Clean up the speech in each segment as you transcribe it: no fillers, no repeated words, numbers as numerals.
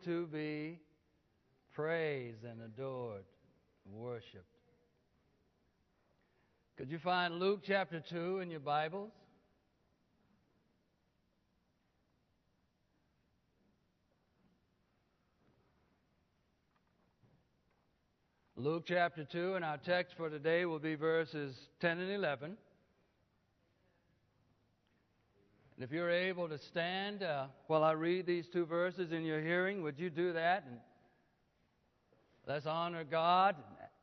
to be praised and adored, worshiped. Could you find Luke chapter 2 in your Bibles? Luke chapter 2, and our text for today will be verses 10 and 11. And if you're able to stand while I read these two verses in your hearing, would you do that? And let's honor God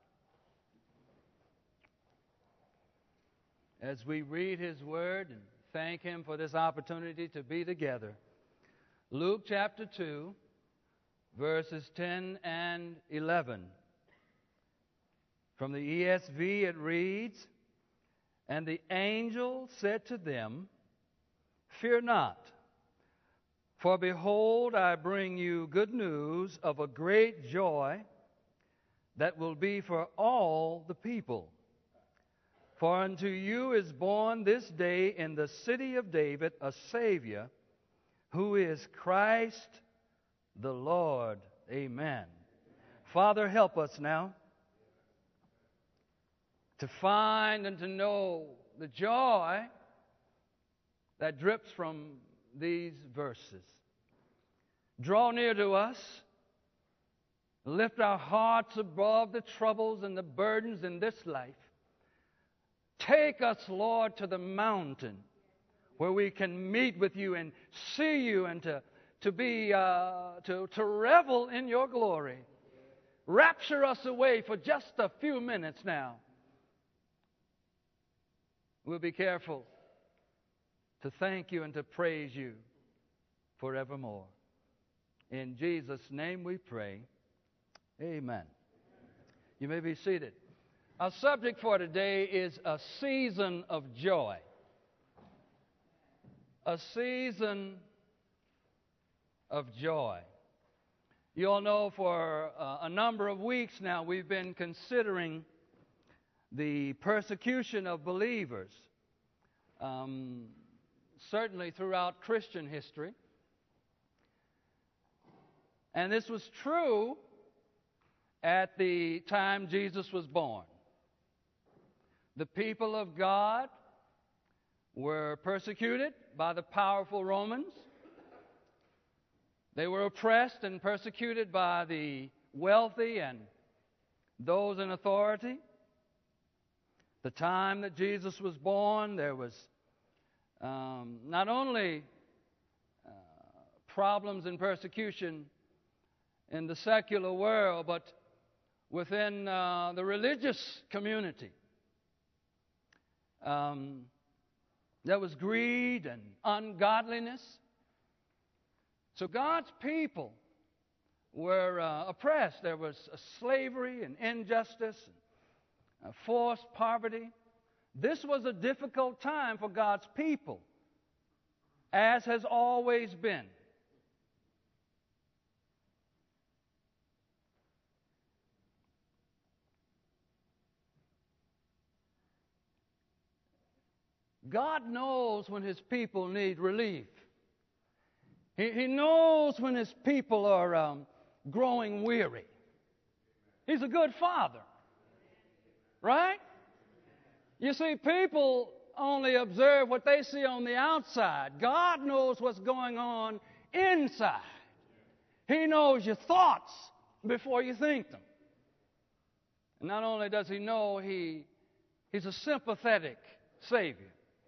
as we read His Word and thank Him for this opportunity to be together. Luke chapter 2, verses 10 and 11. From the ESV it reads, "And the angel said to them, 'Fear not, for behold, I bring you good news of a great joy that will be for all the people. For unto you is born this day in the city of David a Savior, who is Christ the Lord.'" Amen. Father, help us now to find and to know the joy that drips from these verses. Draw near to us. Lift our hearts above the troubles and the burdens in this life. Take us, Lord, to the mountain where we can meet with you and see you and to revel in your glory. Rapture us away for just a few minutes now. We'll be careful to thank you and to praise you forevermore. In Jesus' name we pray. Amen. You may be seated. Our subject for today is a season of joy. A season of joy. You all know for a number of weeks now we've been considering the persecution of believers, certainly throughout Christian history. And this was true at the time Jesus was born. The people of God were persecuted by the powerful Romans. They were oppressed and persecuted by the wealthy and those in authority. The time that Jesus was born, there was not only problems and persecution in the secular world, but within the religious community. There was greed and ungodliness. So God's people were oppressed. There was slavery and injustice, and forced poverty. This was a difficult time for God's people, as has always been. God knows when His people need relief. He knows when His people are growing weary. He's a good Father. Right? You see, people only observe what they see on the outside. God knows what's going on inside. He knows your thoughts before you think them. And not only does He know, He's a sympathetic Savior.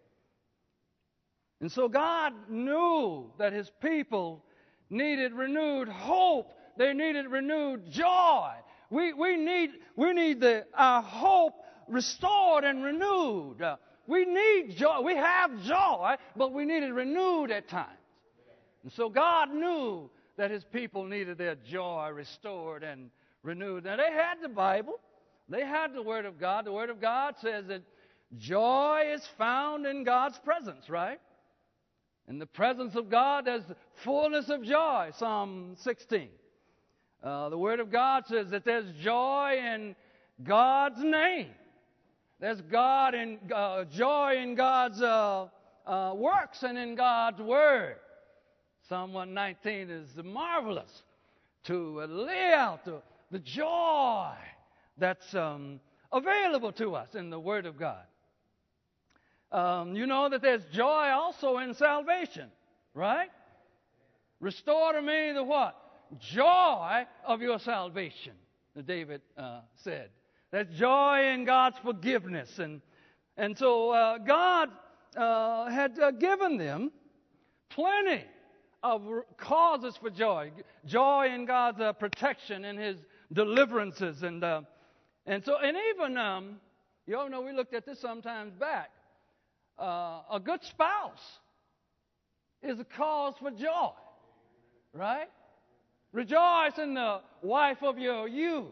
And so God knew that His people needed renewed hope. They needed renewed joy. We need our hope restored and renewed. We need joy. We have joy, but we need it renewed at times. And so God knew that His people needed their joy restored and renewed. Now, they had the Bible. They had the Word of God. The Word of God says that joy is found in God's presence, right? In the presence of God, there's fullness of joy, Psalm 16. The Word of God says that there's joy in God's name. There's joy in God's works and in God's Word. Psalm 119 is marvelous. to lay out the joy that's available to us in the Word of God. You know that there's joy also in salvation, right? Restore to me the what? Joy of your salvation, David said. That's joy in God's forgiveness. And so God had given them plenty of causes for joy. Joy in God's protection and His deliverances. And even, you all know we looked at this sometimes back. A good spouse is a cause for joy, right? Rejoice in the wife of your youth.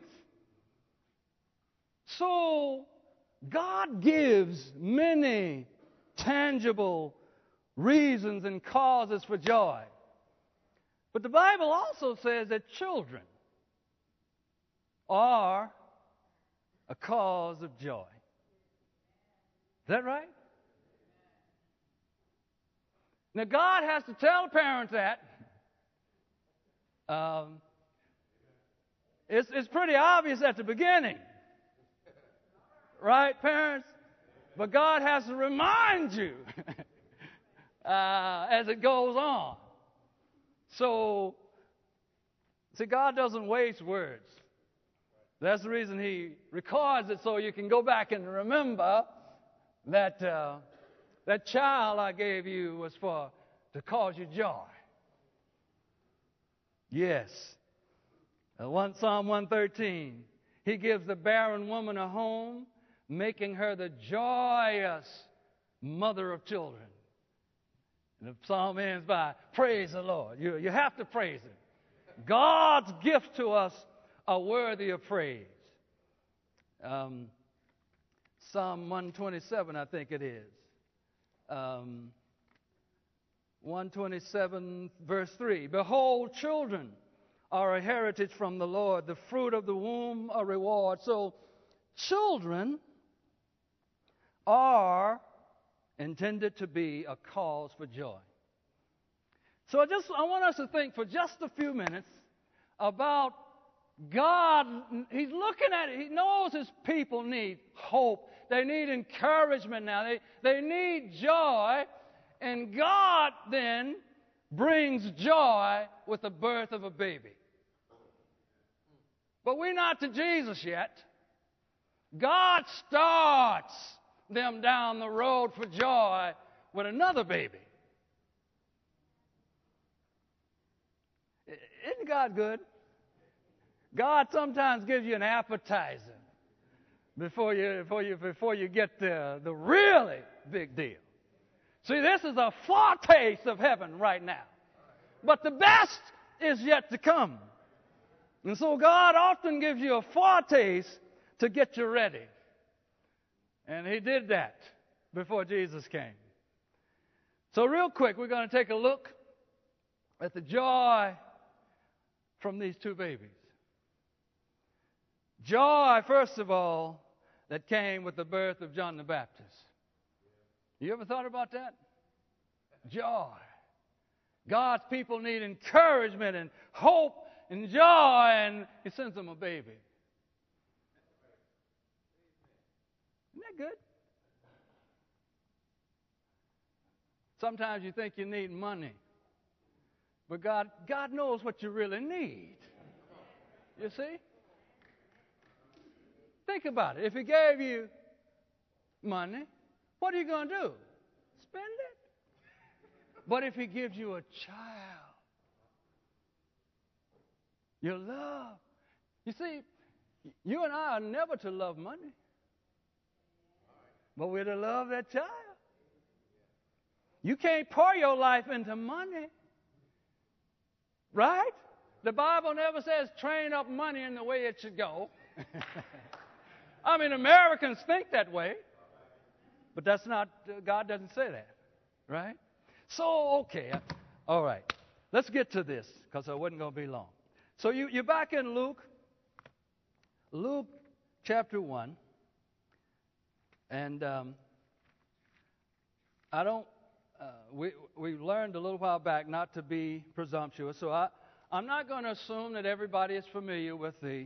So God gives many tangible reasons and causes for joy. But the Bible also says that children are a cause of joy. Is that right? Now, God has to tell parents that. It's pretty obvious at the beginning. Right, parents? But God has to remind you as it goes on. So, see, God doesn't waste words. That's the reason He records it, so you can go back and remember that that child I gave you was to cause you joy. Yes. Psalm 113. He gives the barren woman a home, making her the joyous mother of children. And the psalm ends by, praise the Lord. You have to praise Him. God's gifts to us are worthy of praise. Psalm 127, I think it is. 127, verse 3. Behold, children are a heritage from the Lord, the fruit of the womb a reward. So, children are intended to be a cause for joy. So I want us to think for just a few minutes about God. He's looking at it. He knows His people need hope. They need encouragement now. They need joy. And God then brings joy with the birth of a baby. But we're not to Jesus yet. God starts them down the road for joy with another baby. Isn't God good? God sometimes gives you an appetizer before you get the really big deal. See, this is a foretaste of heaven right now. But the best is yet to come. And so God often gives you a foretaste to get you ready. And He did that before Jesus came. So real quick, we're going to take a look at the joy from these two babies. Joy, first of all, that came with the birth of John the Baptist. You ever thought about that? Joy. God's people need encouragement and hope and joy, and He sends them a baby. Isn't that good? Sometimes you think you need money, but God knows what you really need. You see? Think about it. If He gave you money, what are you going to do? Spend it. But if He gives you a child, your love. You see, you and I are never to love money, but we're to love that child. You can't pour your life into money, right? The Bible never says train up money in the way it should go. I mean, Americans think that way. But that's not, God doesn't say that, right? So, okay, all right. Let's get to this, because I wasn't going to be long. So you're back in Luke chapter 1. And we learned a little while back not to be presumptuous. So I'm not going to assume that everybody is familiar with the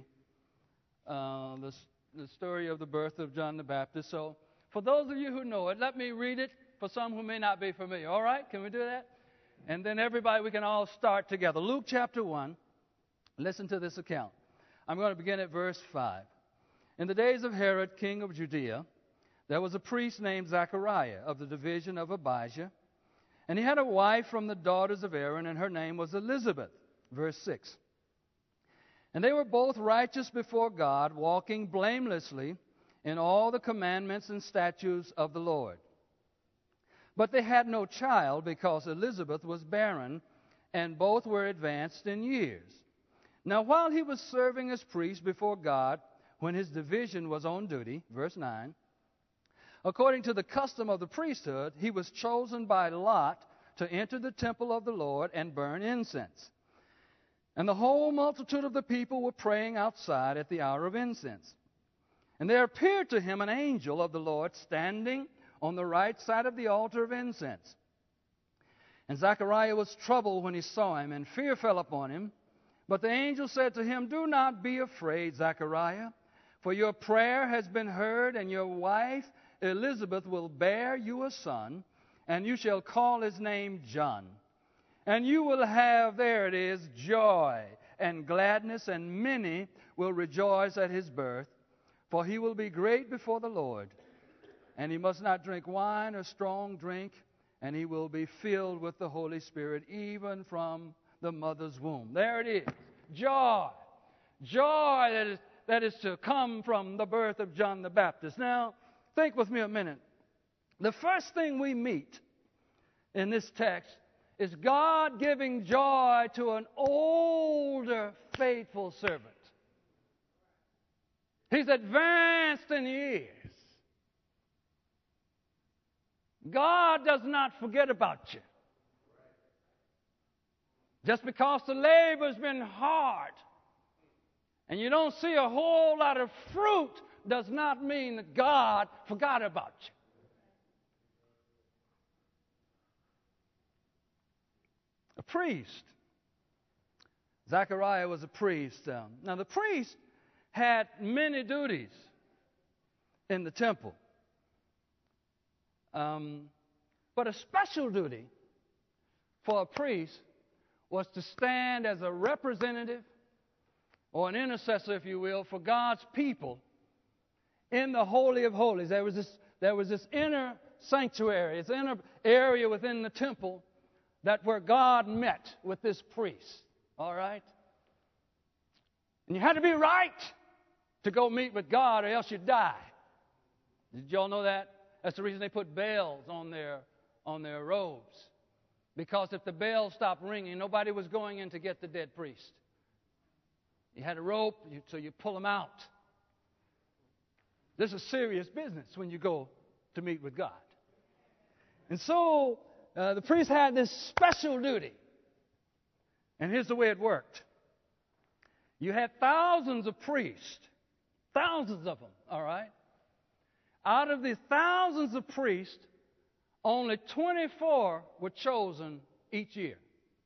story of the birth of John the Baptist. So for those of you who know it, let me read it for some who may not be familiar. All right? Can we do that? And then everybody, we can all start together. Luke chapter 1. Listen to this account. I'm going to begin at verse 5. In the days of Herod, king of Judea, there was a priest named Zachariah of the division of Abijah. And he had a wife from the daughters of Aaron, and her name was Elizabeth. Verse 6. And they were both righteous before God, walking blamelessly in all the commandments and statutes of the Lord. But they had no child because Elizabeth was barren, and both were advanced in years. Now while he was serving as priest before God, when his division was on duty, verse 9, according to the custom of the priesthood, he was chosen by lot to enter the temple of the Lord and burn incense. And the whole multitude of the people were praying outside at the hour of incense. And there appeared to him an angel of the Lord standing on the right side of the altar of incense. And Zachariah was troubled when he saw him, and fear fell upon him. But the angel said to him, "Do not be afraid, Zachariah, for your prayer has been heard, and your wife Elizabeth will bear you a son, and you shall call his name John. And you will have," there it is, "joy and gladness, and many will rejoice at his birth. For he will be great before the Lord. And he must not drink wine or strong drink, and he will be filled with the Holy Spirit, even from the mother's womb." There it is. Joy. Joy that is to come from the birth of John the Baptist. Now, think with me a minute. The first thing we meet in this text is God giving joy to an older faithful servant. He's advanced in years. God does not forget about you. Just because the labor's been hard and you don't see a whole lot of fruit does not mean that God forgot about you. A priest. Zachariah was a priest. Now the priest had many duties in the temple. But a special duty for a priest was to stand as a representative or an intercessor, if you will, for God's people in the Holy of Holies. There was this inner sanctuary, this inner area within the temple where God met with this priest. All right? And you had to be right to go meet with God, or else you'd die. Did y'all know that? That's the reason they put bells on their robes. Because if the bells stopped ringing, nobody was going in to get the dead priest. You had a rope, so you pull them out. This is serious business when you go to meet with God. And so the priest had this special duty. And here's the way it worked. You had thousands of priests, thousands of them, all right? Out of the thousands of priests, only 24 were chosen each year.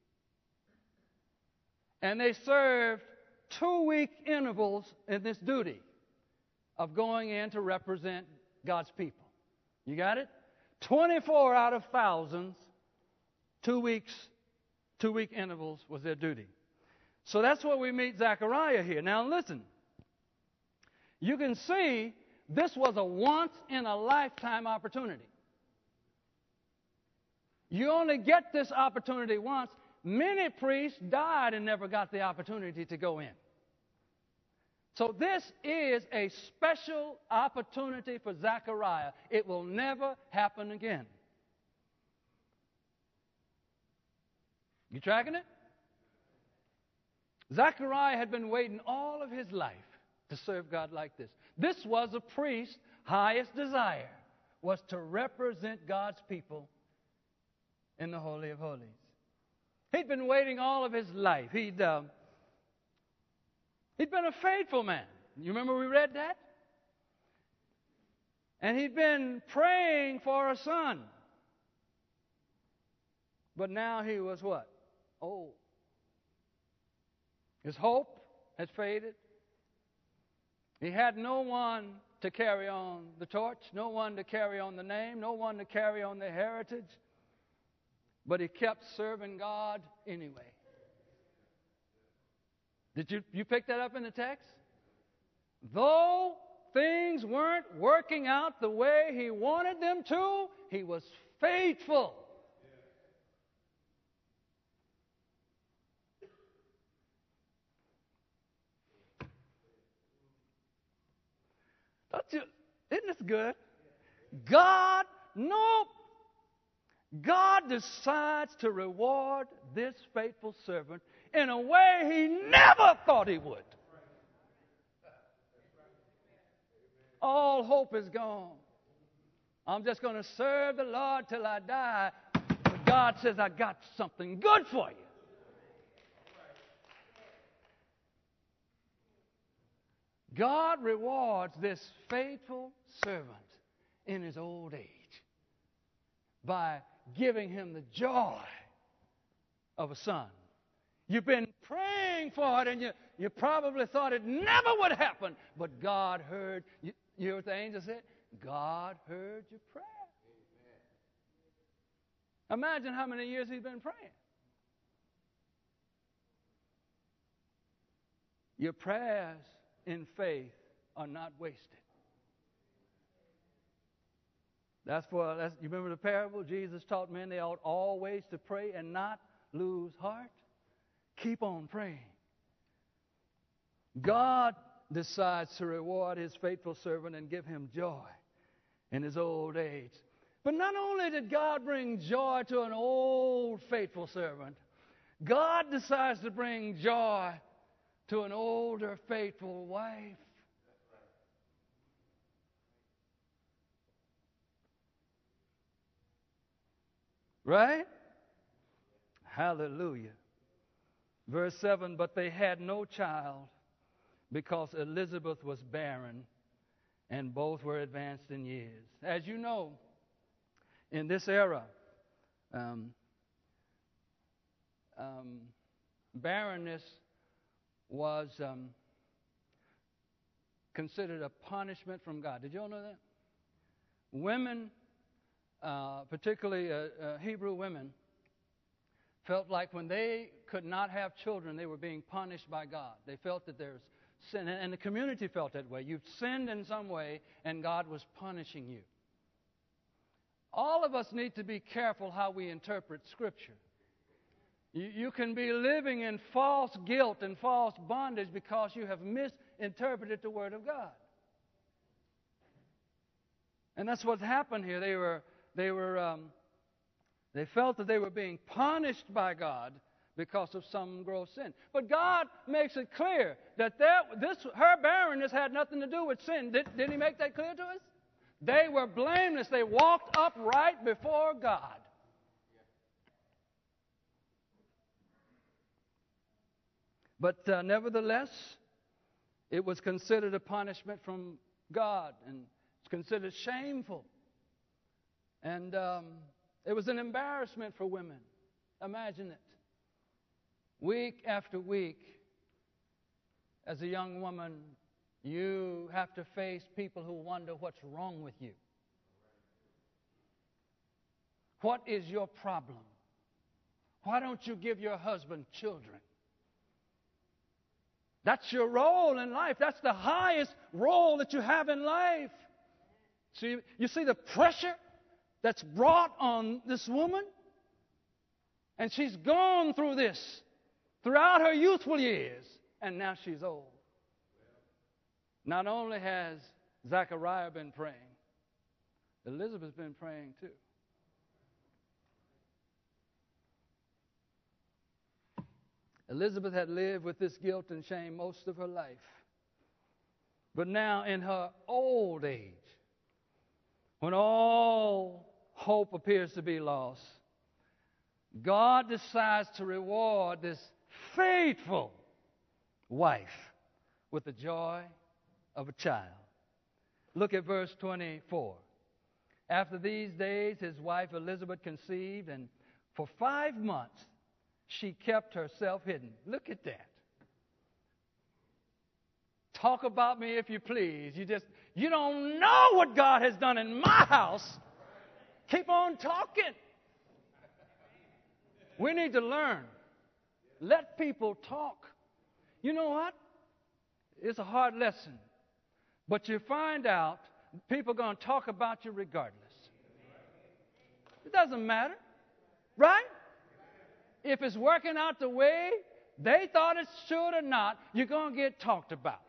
And they served 2-week intervals in this duty of going in to represent God's people. You got it? 24 out of thousands, 2 2-week intervals was their duty. So that's where we meet Zechariah here. Now listen, you can see this was a once-in-a-lifetime opportunity. You only get this opportunity once. Many priests died and never got the opportunity to go in. So this is a special opportunity for Zechariah. It will never happen again. You tracking it? Zechariah had been waiting all of his life to serve God like this. This was a priest's highest desire, was to represent God's people in the Holy of Holies. He'd been waiting all of his life. He'd been a faithful man. You remember we read that? And he'd been praying for a son. But now he was what? Old. His hope had faded. He had no one to carry on the torch, no one to carry on the name, no one to carry on the heritage. But he kept serving God anyway. Did you pick that up in the text? Though things weren't working out the way he wanted them to, he was faithful. Isn't this good? God decides to reward this faithful servant in a way he never thought he would. All hope is gone. I'm just going to serve the Lord till I die. But God says, I got something good for you. God rewards this faithful servant in his old age by giving him the joy of a son. You've been praying for it, and you probably thought it never would happen, but God heard. You hear what the angel said? God heard your prayer. Imagine how many years he's been praying. Your prayers in faith are not wasted. You remember the parable? Jesus taught men they ought always to pray and not lose heart. Keep on praying. God decides to reward his faithful servant and give him joy in his old age. But not only did God bring joy to an old faithful servant, God decides to bring joy to an older faithful wife. Right? Hallelujah. Verse 7, but they had no child because Elizabeth was barren and both were advanced in years. As you know, in this era, barrenness was considered a punishment from God. Did you all know that? Women, particularly Hebrew women, felt like when they could not have children, they were being punished by God. They felt that there's sin, and the community felt that way. You've sinned in some way, and God was punishing you. All of us need to be careful how we interpret Scripture. You can be living in false guilt and false bondage because you have misinterpreted the Word of God. And that's what happened here. They felt that they were being punished by God because of some gross sin. But God makes it clear that her barrenness had nothing to do with sin. Didn't He make that clear to us? They were blameless. They walked upright before God. But nevertheless, it was considered a punishment from God, and it's considered shameful. And it was an embarrassment for women. Imagine it. Week after week, as a young woman, you have to face people who wonder what's wrong with you. What is your problem? Why don't you give your husband children? That's your role in life. That's the highest role that you have in life. So you see the pressure that's brought on this woman? And she's gone through this throughout her youthful years, and now she's old. Not only has Zechariah been praying, Elizabeth's been praying too. Elizabeth had lived with this guilt and shame most of her life. But now in her old age, when all hope appears to be lost, God decides to reward this faithful wife with the joy of a child. Look at verse 24. After these days, his wife Elizabeth conceived, and for 5 months she kept herself hidden. Look at that. Talk about me if you please. You don't know what God has done in my house. Keep on talking. We need to learn. Let people talk. You know what? It's a hard lesson. But you find out people are going to talk about you regardless. It doesn't matter. Right? If it's working out the way they thought it should or not, you're going to get talked about.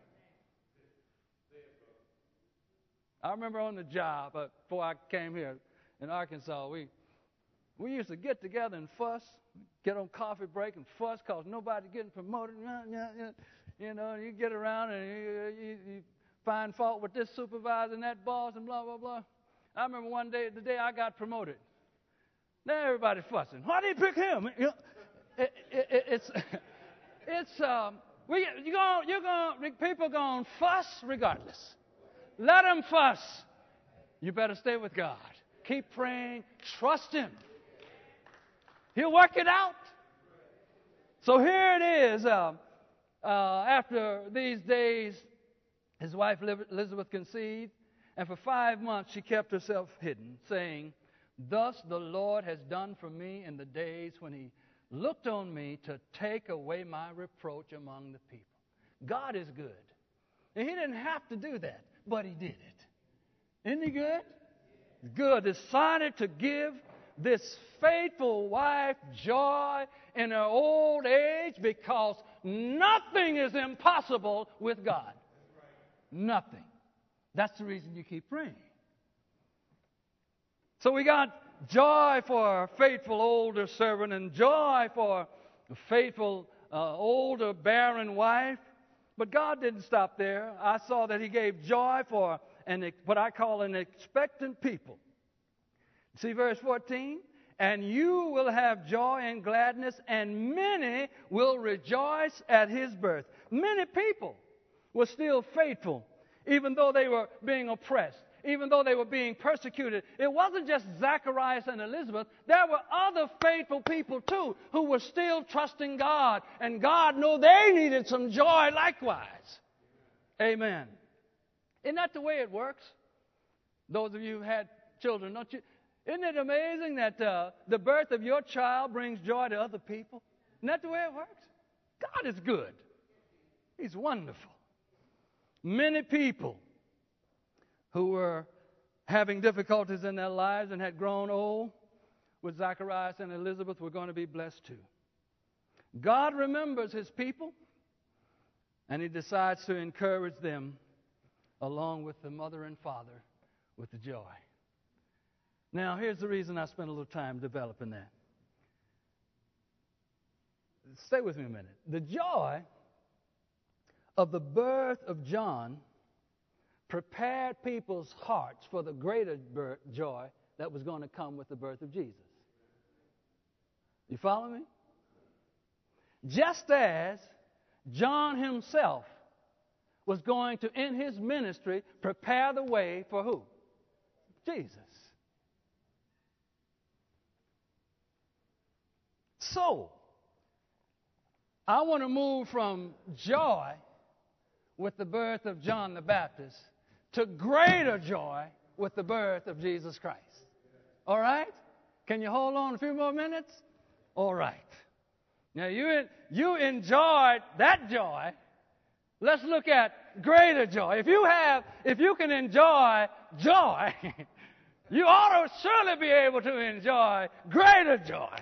I remember on the job, before I came here in Arkansas, we used to get together and fuss, get on coffee break and fuss because nobody's getting promoted. You know, you get around and you find fault with this supervisor and that boss and blah, blah, blah. I remember one day, the day I got promoted, now everybody fussing. Why did he pick him? You know, people going to fuss regardless. Let them fuss. You better stay with God. Keep praying. Trust Him. He'll work it out. So here it is. After these days, his wife Elizabeth conceived, and for 5 months she kept herself hidden, saying, "Thus the Lord has done for me in the days when He looked on me to take away my reproach among the people." God is good. And He didn't have to do that, but He did it. Isn't He good? Good. Decided to give this faithful wife joy in her old age because nothing is impossible with God. Nothing. That's the reason you keep praying. So we got joy for a faithful older servant and joy for a faithful older barren wife. But God didn't stop there. I saw that He gave joy for what I call an expectant people. See verse 14? "And you will have joy and gladness, and many will rejoice at His birth." Many people were still faithful, even though they were being oppressed, even though they were being persecuted. It wasn't just Zacharias and Elizabeth. There were other faithful people too who were still trusting God, and God knew they needed some joy likewise. Amen. Isn't that the way it works? Those of you who had children, don't you? Isn't it amazing that the birth of your child brings joy to other people? Isn't that the way it works? God is good. He's wonderful. Many people who were having difficulties in their lives and had grown old with Zacharias and Elizabeth were going to be blessed too. God remembers His people, and He decides to encourage them along with the mother and father with the joy. Now, here's the reason I spent a little time developing that. Stay with me a minute. The joy of the birth of John prepared people's hearts for the greater joy that was going to come with the birth of Jesus. You follow me? Just as John himself was going to, in his ministry, prepare the way for who? Jesus. So, I want to move from joy with the birth of John the Baptist to greater joy with the birth of Jesus Christ. All right? Can you hold on a few more minutes? All right. Now, you enjoyed that joy. Let's look at greater joy. If you can enjoy joy, you ought to surely be able to enjoy greater joy.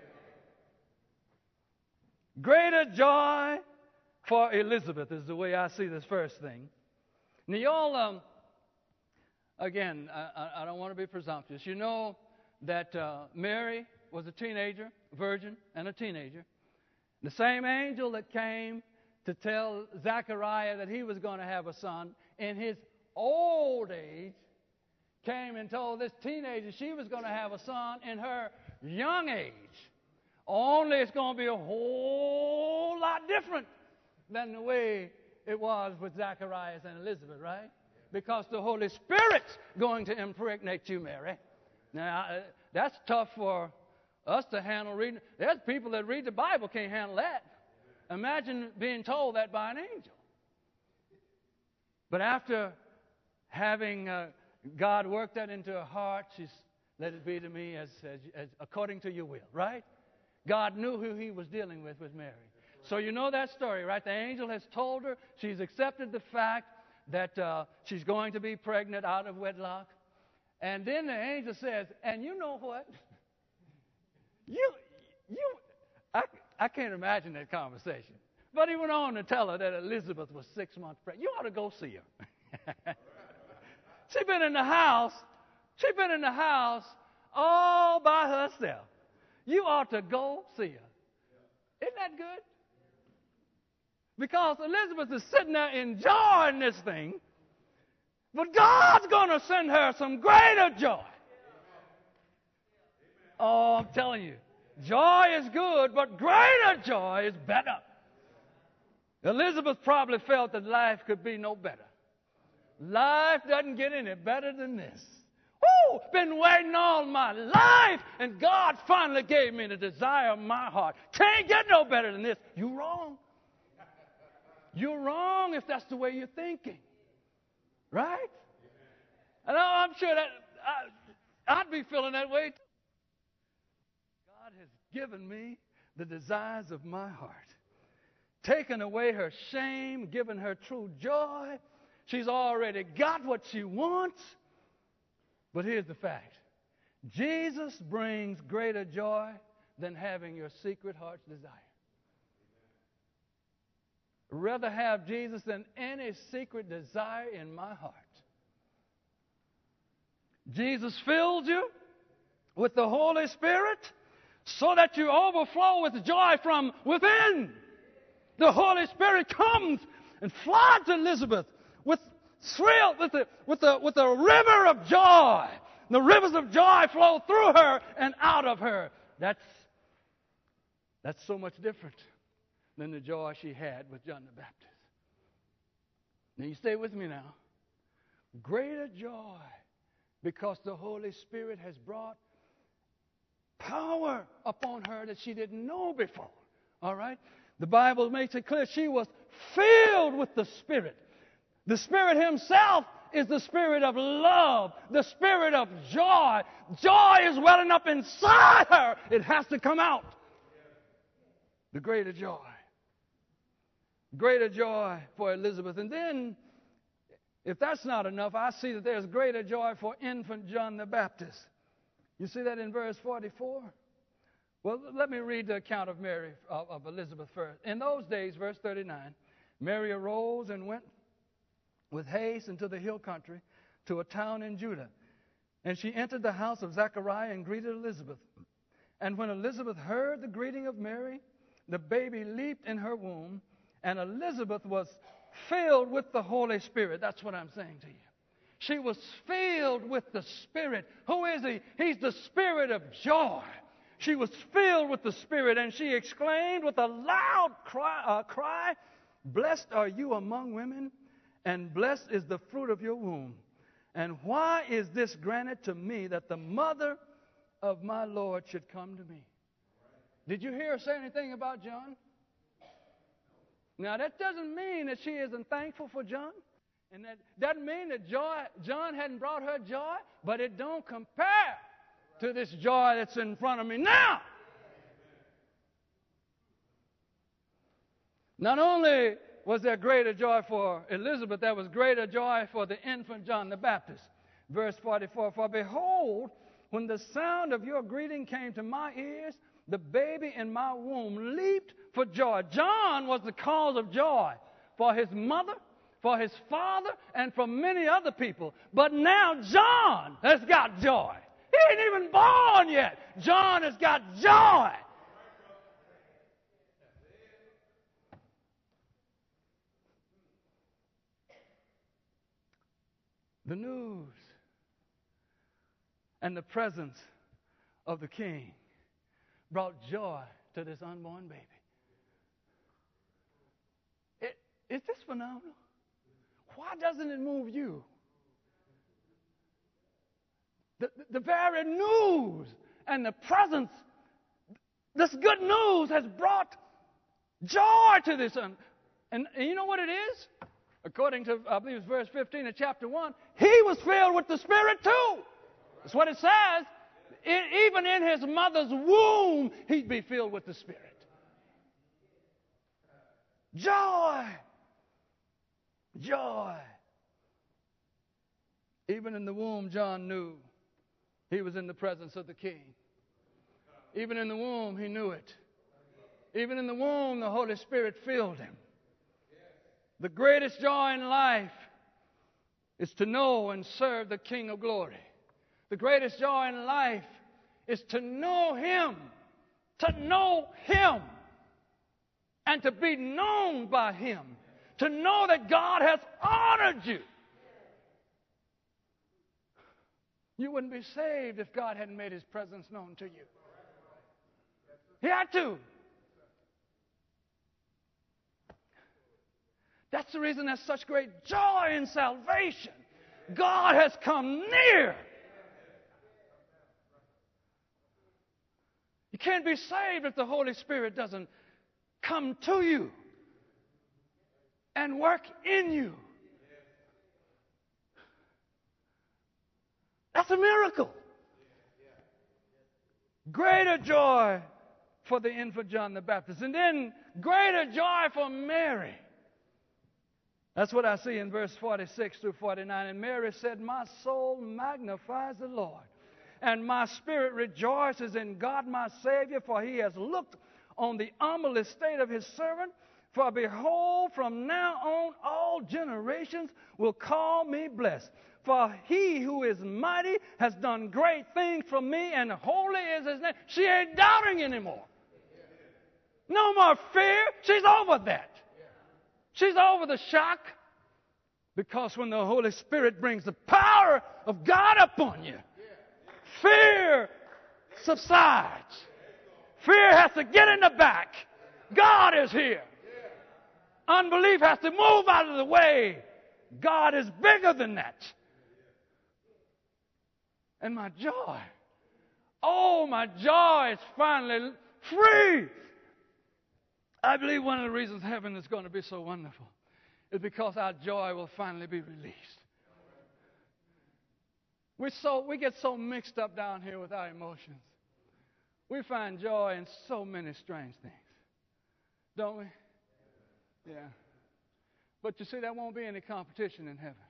Greater joy for Elizabeth is the way I see this first thing. Now, y'all, again, I don't want to be presumptuous. You know that Mary was a teenager, virgin, and a teenager. The same angel that came to tell Zechariah that he was going to have a son in his old age came and told this teenager she was going to have a son in her young age. Only it's going to be a whole lot different than the way it was with Zacharias and Elizabeth, right? Because the Holy Spirit's going to impregnate you, Mary. Now, that's tough for us to handle reading. There's people that read the Bible can't handle that. Imagine being told that by an angel. But after having God work that into her heart, she's, let it be to me as according to your will, right? God knew who he was dealing with Mary. So you know that story, right? The angel has told her. She's accepted the fact that she's going to be pregnant out of wedlock. And then the angel says, and you know what? I can't imagine that conversation. But he went on to tell her that Elizabeth was 6 months pregnant. You ought to go see her. She's been in the house. She's been in the house all by herself. You ought to go see her. Isn't that good? Because Elizabeth is sitting there enjoying this thing, but God's going to send her some greater joy. Oh, I'm telling you, joy is good, but greater joy is better. Elizabeth probably felt that life could be no better. Life doesn't get any better than this. Woo! Been waiting all my life, and God finally gave me the desire of my heart. Can't get no better than this. You're wrong. You're wrong if that's the way you're thinking. Right? And I'm sure that I'd be feeling that way too. God has given me the desires of my heart. Taken away her shame, given her true joy. She's already got what she wants. But here's the fact. Jesus brings greater joy than having your secret heart's desire. Rather have Jesus than any secret desire in my heart. Jesus filled you with the Holy Spirit so that you overflow with joy from within. The Holy Spirit comes and floods Elizabeth with thrill, with a river of joy. The rivers of joy flow through her and out of her. That's so much different than the joy she had with John the Baptist. Now you stay with me now. Greater joy because the Holy Spirit has brought power upon her that she didn't know before. All right? The Bible makes it clear she was filled with the Spirit. The Spirit himself is the Spirit of love, the Spirit of joy. Joy is welling up inside her. It has to come out. The greater joy. Greater joy for Elizabeth. And then, if that's not enough, I see that there's greater joy for infant John the Baptist. You see that in verse 44? Well, let me read the account of Mary, of Elizabeth first. In those days, verse 39, Mary arose and went with haste into the hill country to a town in Judah. And she entered the house of Zechariah and greeted Elizabeth. And when Elizabeth heard the greeting of Mary, the baby leaped in her womb, and Elizabeth was filled with the Holy Spirit. That's what I'm saying to you. She was filled with the Spirit. Who is he? He's the Spirit of joy. She was filled with the Spirit, and she exclaimed with a loud cry, "Blessed are you among women, and blessed is the fruit of your womb. And why is this granted to me that the mother of my Lord should come to me?" Did you hear her say anything about John? Now, that doesn't mean that she isn't thankful for John. And that doesn't mean that John hadn't brought her joy, but it don't compare to this joy that's in front of me now. Not only was there greater joy for Elizabeth, there was greater joy for the infant John the Baptist. Verse 44, "For behold, when the sound of your greeting came to my ears, the baby in my womb leaped for joy." John was the cause of joy for his mother, for his father, and for many other people. But now John has got joy. He ain't even born yet. John has got joy. The news and the presence of the King brought joy to this unborn baby. Is this phenomenal? Why doesn't it move you? The very news and the presence, this good news has brought joy to this. And you know what it is? According to, I believe it's verse 15 of chapter 1, he was filled with the Spirit too. That's what it says. Even in his mother's womb, he'd be filled with the Spirit. Joy. Joy. Even in the womb, John knew he was in the presence of the King. Even in the womb, he knew it. Even in the womb, the Holy Spirit filled him. The greatest joy in life is to know and serve the King of glory. The greatest joy in life is to know Him, and to be known by Him, to know that God has honored you. You wouldn't be saved if God hadn't made His presence known to you. He had to. That's the reason there's such great joy in salvation. God has come near. You can't be saved if the Holy Spirit doesn't come to you and work in you. That's a miracle. Greater joy for the infant John the Baptist. And then greater joy for Mary. That's what I see in verse 46 through 49. And Mary said, my soul magnifies the Lord, and my spirit rejoices in God my Savior, for He has looked on the humble estate of His servant. For behold, from now on all generations will call me blessed. For He who is mighty has done great things for me, and holy is His name. She ain't doubting anymore. No more fear. She's over that. She's over the shock, because when the Holy Spirit brings the power of God upon you, fear subsides. Fear has to get in the back. God is here. Unbelief has to move out of the way. God is bigger than that. And my joy, oh, my joy is finally free. I believe one of the reasons heaven is going to be so wonderful is because our joy will finally be released. We get so mixed up down here with our emotions. We find joy in so many strange things, don't we? Yeah. But you see, there won't be any competition in heaven.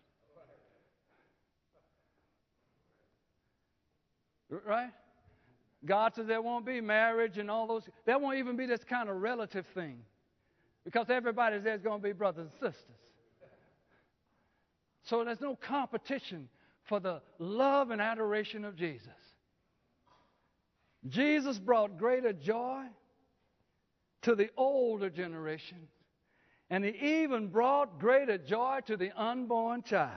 Right? God says there won't be marriage and all those. There won't even be this kind of relative thing, because everybody there's going to be brothers and sisters. So there's no competition for the love and adoration of Jesus. Jesus brought greater joy to the older generation, and He even brought greater joy to the unborn child.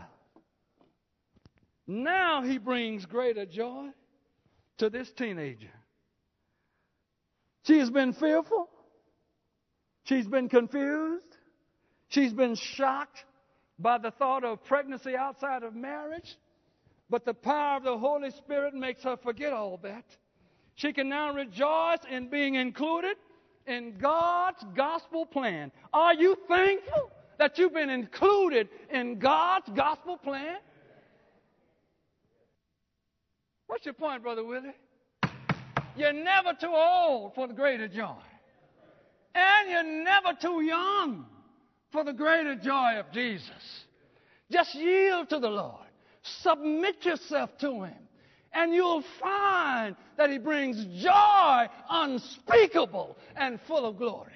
Now He brings greater joy to this teenager. She has been fearful. She's been confused. She's been shocked by the thought of pregnancy outside of marriage. But the power of the Holy Spirit makes her forget all that. She can now rejoice in being included in God's gospel plan. Are you thankful that you've been included in God's gospel plan? What's your point, Brother Willie? You're never too old for the greater joy. And you're never too young for the greater joy of Jesus. Just yield to the Lord. Submit yourself to Him. And you'll find that He brings joy unspeakable and full of glory.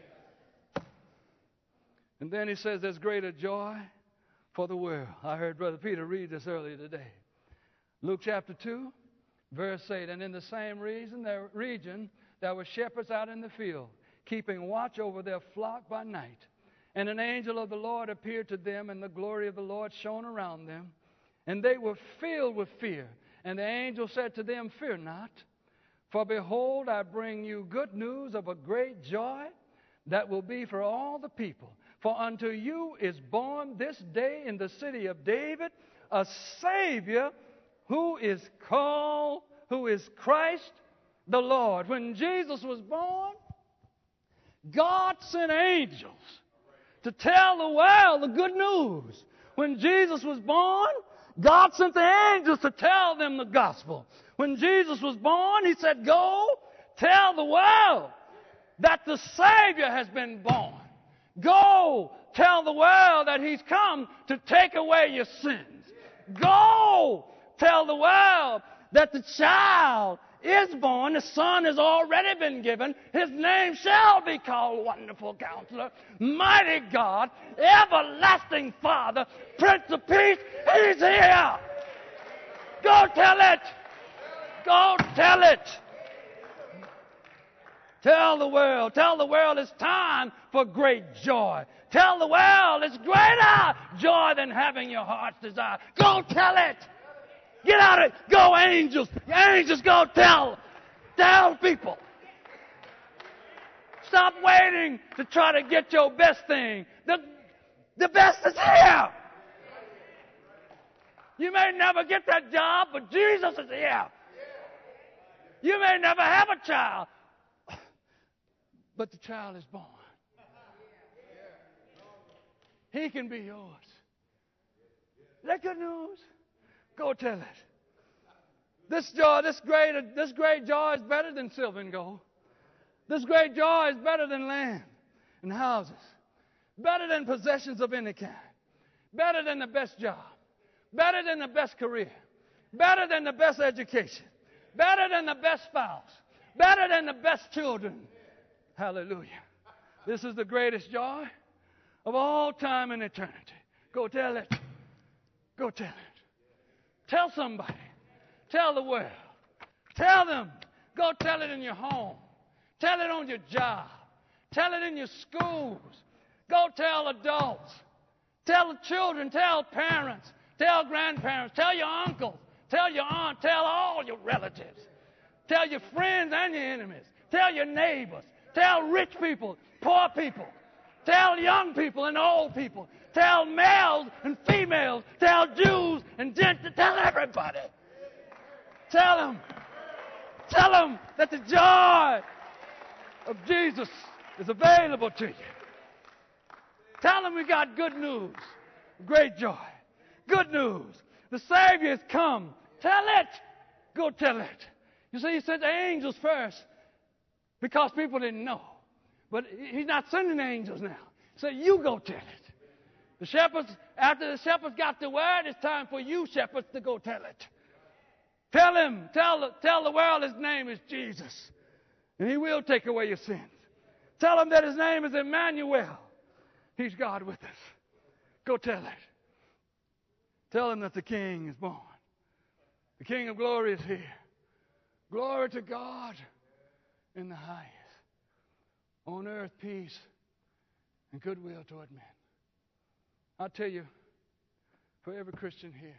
And then He says there's greater joy for the world. I heard Brother Peter read this earlier today. Luke chapter 2, verse 8. And in the same region, there were shepherds out in the field, keeping watch over their flock by night. And an angel of the Lord appeared to them, and the glory of the Lord shone around them. And they were filled with fear. And the angel said to them, fear not, for behold, I bring you good news of a great joy that will be for all the people. For unto you is born this day in the city of David a Savior, who is Christ the Lord. When Jesus was born, God sent angels to tell the world the good news. When Jesus was born, God sent the angels to tell them the gospel. When Jesus was born, He said, go tell the world that the Savior has been born. Go tell the world that He's come to take away your sins. Go tell the world that the child is born. The Son has already been given. His name shall be called Wonderful Counselor, Mighty God, Everlasting Father, Prince of Peace. He's here. Go tell it. Go tell it. Tell the world it's time for great joy. Tell the world it's greater joy than having your heart's desire. Go tell it. Get out of it. Go, angels. Angels, go tell. Tell people. Stop waiting to try to get your best thing. The best is here. You may never get that job, but Jesus is here. You may never have a child, but the child is born. He can be yours. Is that good news? Go tell it. This joy, this great joy is better than silver and gold. This great joy is better than land and houses. Better than possessions of any kind. Better than the best job. Better than the best career. Better than the best education. Better than the best spouse. Better than the best children. Hallelujah. This is the greatest joy of all time and eternity. Go tell it. Go tell it. Tell somebody. Tell the world. Tell them. Go tell it in your home. Tell it on your job. Tell it in your schools. Go tell adults. Tell the children. Tell parents. Tell grandparents. Tell your uncles. Tell your aunt. Tell all your relatives. Tell your friends and your enemies. Tell your neighbors. Tell rich people, poor people. Tell young people and old people. Tell males and females. Tell Jews and Gentiles. Tell everybody. Tell them. Tell them that the joy of Jesus is available to you. Tell them we got good news. Great joy. Good news. The Savior has come. Tell it. Go tell it. You see, He sent the angels first because people didn't know. But He's not sending angels now. So you go tell it. The shepherds, after the shepherds got the word, it's time for you shepherds to go tell it. Tell him, tell the world His name is Jesus. And He will take away your sins. Tell them that His name is Emmanuel. He's God with us. Go tell it. Tell them that the King is born. The King of glory is here. Glory to God in the highest. On earth, peace and goodwill toward men. I'll tell you, for every Christian here,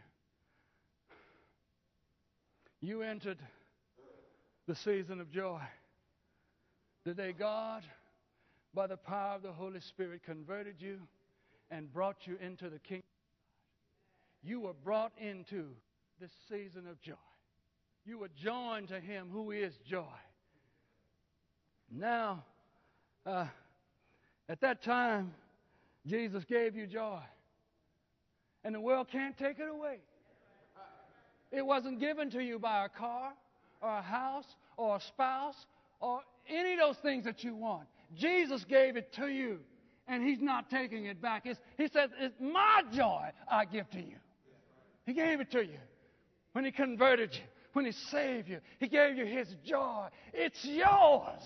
you entered the season of joy. The day God, by the power of the Holy Spirit, converted you and brought you into the kingdom. You were brought into this season of joy. You were joined to Him who is joy. Now, at that time, Jesus gave you joy. And the world can't take it away. It wasn't given to you by a car or a house or a spouse or any of those things that you want. Jesus gave it to you, and He's not taking it back. He says, it's my joy I give to you. He gave it to you when He converted you, when He saved you. He gave you His joy. It's yours.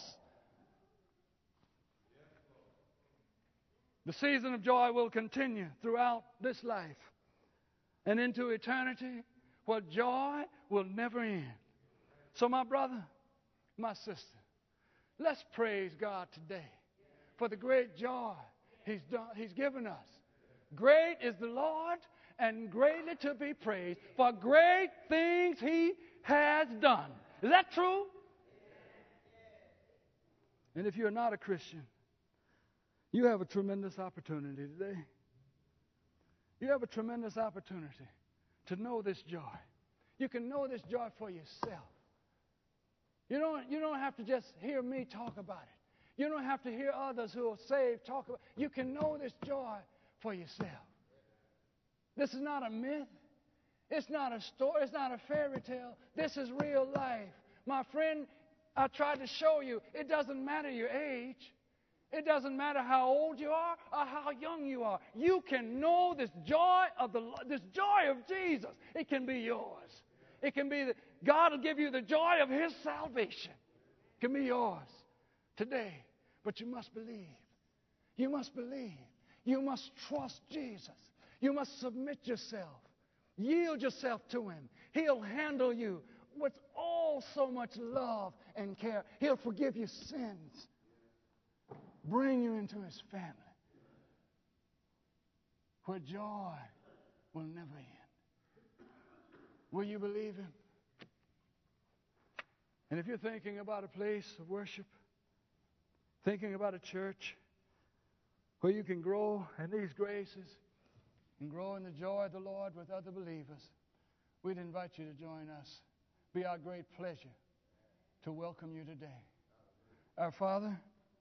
The season of joy will continue throughout this life and into eternity, where joy will never end. So my brother, my sister, let's praise God today for the great joy He's given us. Great is the Lord and greatly to be praised for great things He has done. Is that true? And if you're not a Christian, you have a tremendous opportunity today. You have a tremendous opportunity to know this joy. You can know this joy for yourself. You don't have to just hear me talk about it. You don't have to hear others who are saved talk about it. You can know this joy for yourself. This is not a myth. It's not a story. It's not a fairy tale. This is real life. My friend, I tried to show you, it doesn't matter your age. It doesn't matter how old you are or how young you are. You can know this joy of Jesus. It can be yours. It can be God will give you the joy of His salvation. It can be yours today. But you must believe. You must believe. You must trust Jesus. You must submit yourself. Yield yourself to Him. He'll handle you with so much love and care. He'll forgive your sins. Bring you into His family where joy will never end. Will you believe Him? And if you're thinking about a place of worship, thinking about a church where you can grow in these graces and grow in the joy of the Lord with other believers, we'd invite you to join us. Be our great pleasure to welcome you today. Our Father,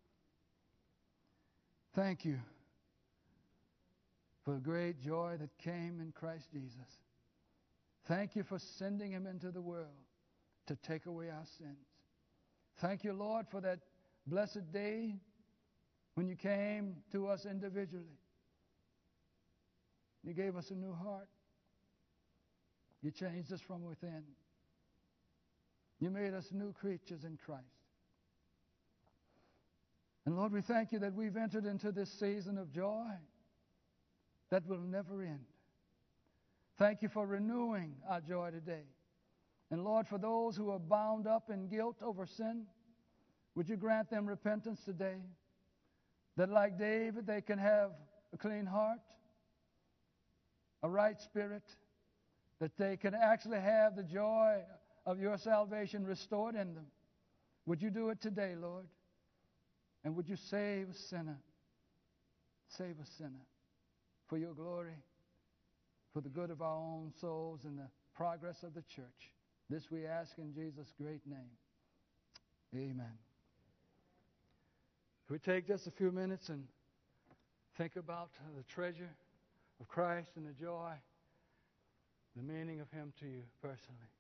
thank you for the great joy that came in Christ Jesus. Thank you for sending Him into the world to take away our sins. Thank you, Lord, for that blessed day when you came to us individually. You gave us a new heart. You changed us from within. You made us new creatures in Christ. And Lord, we thank you that we've entered into this season of joy that will never end. Thank you for renewing our joy today. And Lord, for those who are bound up in guilt over sin, would you grant them repentance today? That like David, they can have a clean heart, a right spirit, that they can actually have the joy of your salvation restored in them. Would you do it today, Lord? And would you save a sinner? Save a sinner for your glory, for the good of our own souls and the progress of the church. This we ask in Jesus' great name. Amen. Can we take just a few minutes and think about the treasure of Christ and the joy, the meaning of Him to you personally?